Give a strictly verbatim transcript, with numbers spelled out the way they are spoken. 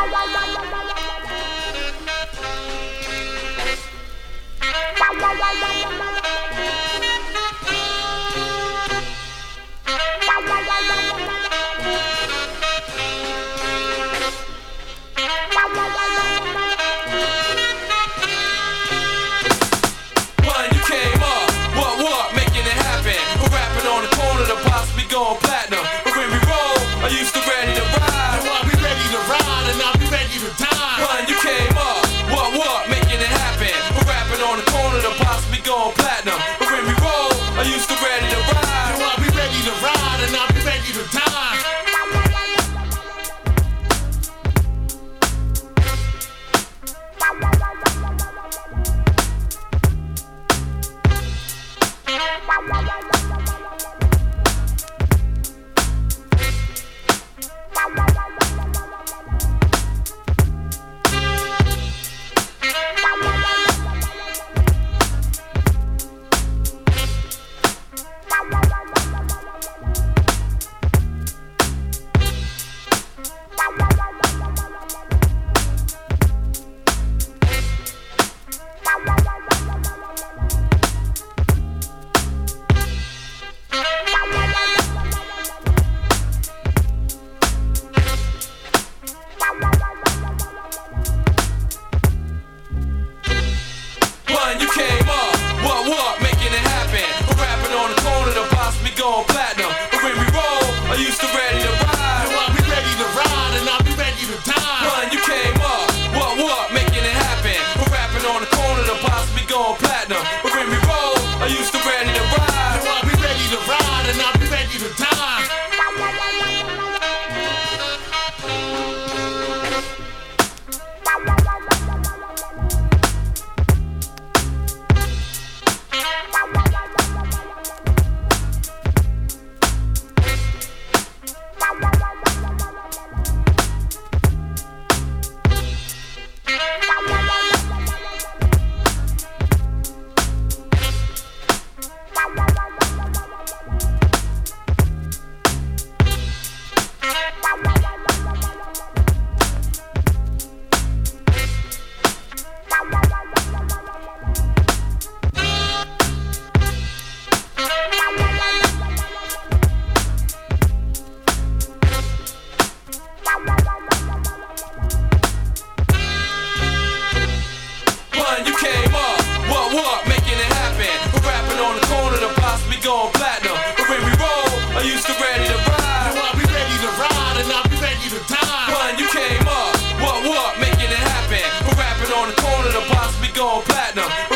Going platinum, but when we roll, I used to ready to ride. Now I'll be ready to ride and I'll be ready to die. When you came up, what what, making it happen. We're rapping on the corner, the possibly going platinum. But when we roll, I used to ready to ride. Now I'll be ready to ride and I'll be ready to die. Going platinum, but when we roll, I used to ready to ride. Now I'll be ready to ride and I'll be ready to die. When you came up, what what, making it happen. We're rapping on the corner, the possibly going platinum. But when we roll, I used to ready to ride. Now I'll be ready to ride and I'll be ready to die. Going platinum, but when we roll, I used to ready to ride. Now I'll be ready to ride and I'll be ready to die. When you came up, what what, making it happen. We're rapping on the corner, the possibly going platinum.